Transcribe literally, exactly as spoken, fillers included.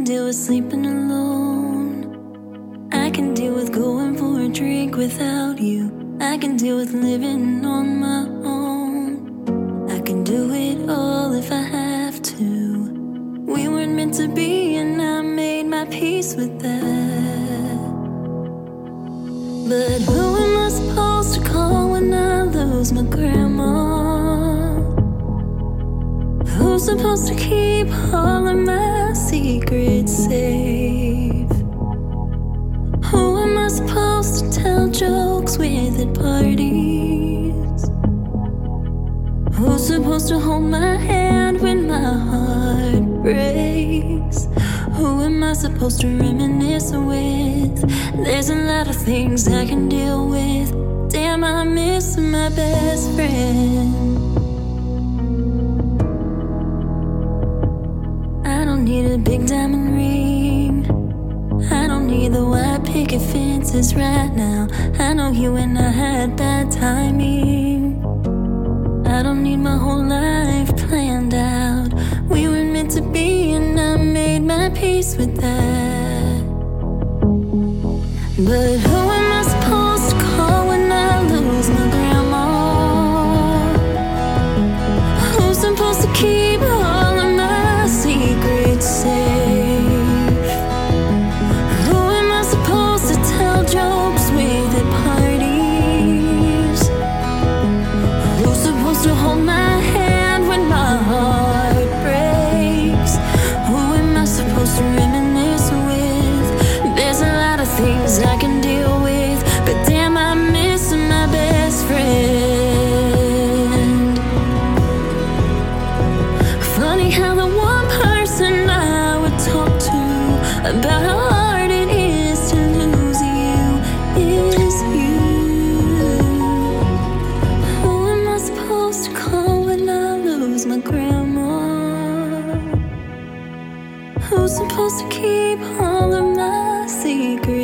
deal with sleeping alone. I can deal with going for a drink without you. I can deal with living on my own. I can do it all if I have to. We weren't meant to be, and I made my peace with that. But who am I supposed to call when I lose my grandma? Who's supposed to keep all of my secrets safe? Who am I supposed to tell jokes with at parties? Who's supposed to hold my hand when my heart breaks? Who am I supposed to reminisce with? There's a lot of things I can deal with. Damn, I miss my best friend. I don't need a big diamond ring. I don't need the white picket fences right now. I know you and I had bad timing. I don't need my whole life planned out. We were meant to be, and I made my peace with that. But who am I supposed to call when I lose my grandma? Who's supposed to keep all of my secrets safe? Who am I supposed to tell jokes with at parties? Who's supposed to hold my hand when my heart breaks? Who am I supposed to reminisce with? There's a lot of things I can deal with, but damn, I miss my best friend. Funny how the one person I would talk to about how hard it is to lose you is you. Who am I supposed to call when I lose my grandma? Who's supposed to keep all of my secrets